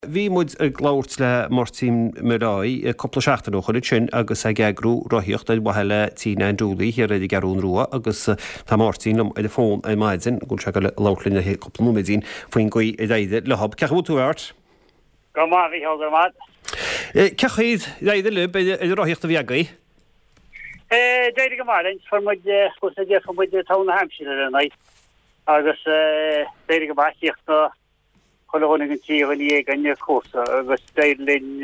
Bhí muid ag glairt le Martin Murray coppla seachtain ó chuid sin agus ag geagrú roithíocht ag waheile tína an dúlaí ar idir garún rua agus tá Martin am idir fón a maidin gúil se go lautlinn a coppla núméidín faoin goí i dhéide le hab. Ceach bhú tú airt? Go má bhí heag ar mad. Ceach iad dhéide lib idir roithíocht a bheagaí? Déide go máin formuid formuid tána Hampshire an night agus déide go báíocht chonig an tíí gan cosa agus déirlinn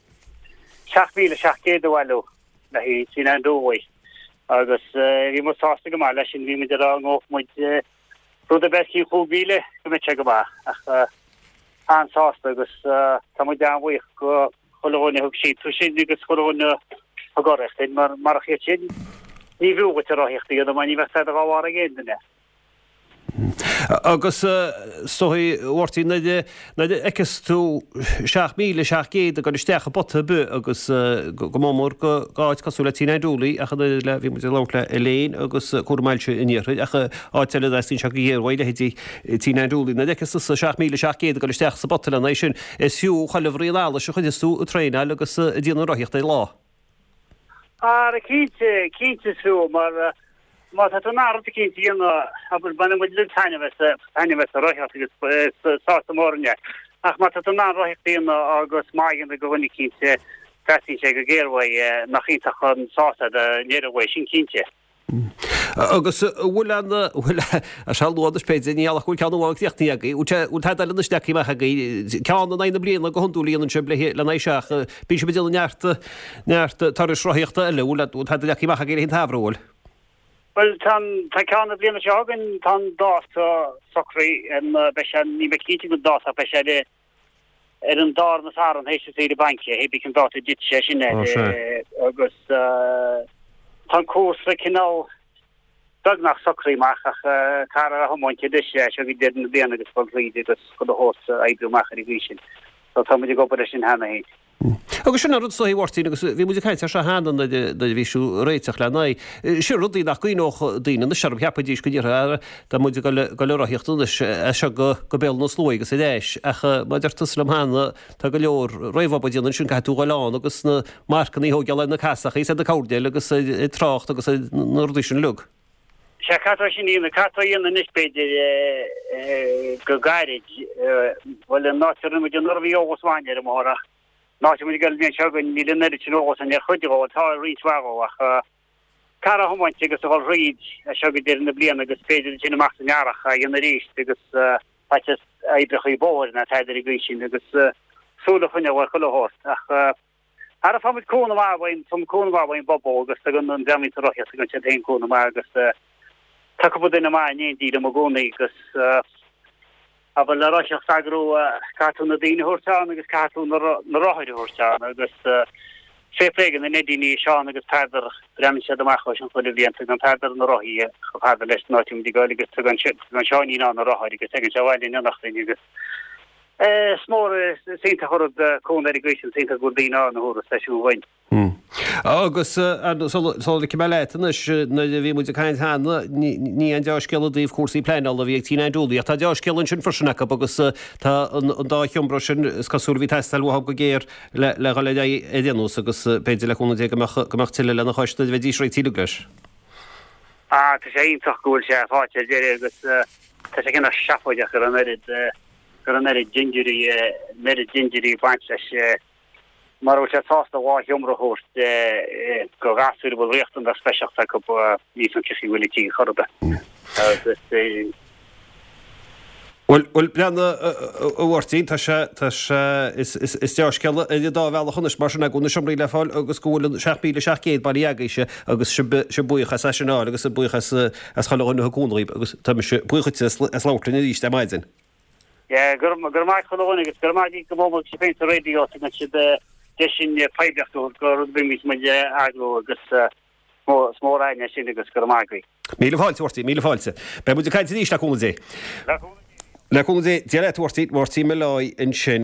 7,700 bhhaú na hí sin an dóhaid agus bhí mar sásta go má leis sin bhí me an ómuid rud a becí chuúbíle go mit go bá ach ansásta agus tá mu anhaoich go choine thug si tú sin agus choine a gorecht mar ché sin ní bhúga aráíochttaí a mai ní bheit a gáhhar a géanana. Agus stoí bhirtaí naide ecas tú 7,700 go isteach botta bu agus go mór go gáid cosúla tína dúlaí a le bhí mu lela i léin agus cuamáilte iníorid a áteile tín se go dhéirhhaile hití tína dúlaí na ecas 7,700 go isteach sa botta na sin is fiú chailehríála se chuidirú a tréine agus a dtíanana roiíocht é lá. A cínte sú mar Ma het een aardige kindje aber ben met de tijne roicht morgen. Ach maar het een aardige agus maien de gewone kindje kasting se gegeerway nach iets gaan sauce de neerway sin kindje. Agus bhfuil a seúáda spéidir níalach chuil ceanháachtíochttaí agaí ú le steí me ceanna na blianana go honúlíonn se le éiseach bí se bedíal neart tar sroíochtta eile bhúla ú leí mecha géir hinn tafrúil. Well tá ceanna bliana segan tá dáta socraí an ní becí go dáta be sé an dá na sá an hééis sé banki hé an dáta dit sé sin agus tá cósra cinál dagnach socraíach ach car a hamáinte de sé se bhí de na bliana agus fáríide agus chu a hós ébrúach i bhí sin tá mu go sin hena hé. Agus sin rud soí bhirtíí agus bhí mu caiint se háan bhísú réiteach le na. Si rudí nach cuoch daine na sem heapadís go dtíar dá mu go leráíochtú se go béal nó slóigus i déis a maidirtas le hána tá go leor roihhabadíanana sin caiú gáán agus na marcan í hógeala na casach í sé a cádéil agus trácht agus nóí sin lug. Se cat sin ína catíonna nispéidir go gaiid bhfuil an náú mu an norhí óhháinir amara. Ná mu gal mé segan ní neidir ógus an chuidirá tá ríhhaach cara hamáint agus bhil riid a segad dé na bliana agus féidir sin amach anhearach a dhéanana ríist agus éidirchaí bóir na teidir i grísin agus súla chuine bhil chuhát ach ar a famid cónahhain som cónahhain bobbó agus a gun an deí roiche a gon sé héon cóna agus take duna mai nédí am gcónaí agus a bfuil le roiiseach sagrú catú na daine thuirteán agus catú na ráthide thuirteán agus sélégan na nedíní seán agus peidir remin sé amach an chuidir bhíanta an peidir na roií go peidir leis náitiúm dí gáil agus gan seáí ná na ráthid agus tegin se bhhailí nachtaí agus smór sínta chorad cónaí grísin sínta go daíná na thuras leisú bhain. Agus sola cimelétanas na bhí mu caiint hána ní an deisceil díomh cuasaí pléinál a bhíag tína dúlaí a tá deisceann sin farsinnacha agus tá an dá cheombra sin scasúr bhí teistal bhthab go géir le gáile éanús agus beidir leúna dé goach tiile le na choiste bheith díos réit tíú leis. Tá sé ionintach gúil sé fáte déir agus tá sé cinna seafoideach gur an erid gingerí baint leis mar se tásta bhá heomraút go gasú bhil riochttan a speisiachta go níos an cií bhfuiltí chorbe. Well breanna bhhairtíín is deisceile i dá bhela chunas mar sinna gúna semí le fáil agus gúil 7,700 bailí agaise agus se buchas seisiná agus a buchas as chaáinna chuúnaí agus buchaite as láirlinn ríiste maidin. gur mai choáin agus gur maidí go bhil sé féint réo si sin peideachú go bimís me agrú agus smóráine sin agus gur mágaí. Míle fáiltí míle fáilte. Be mu caiinte níos leúna dé. Leúna dé deartúirtíí mórtí me lá in sin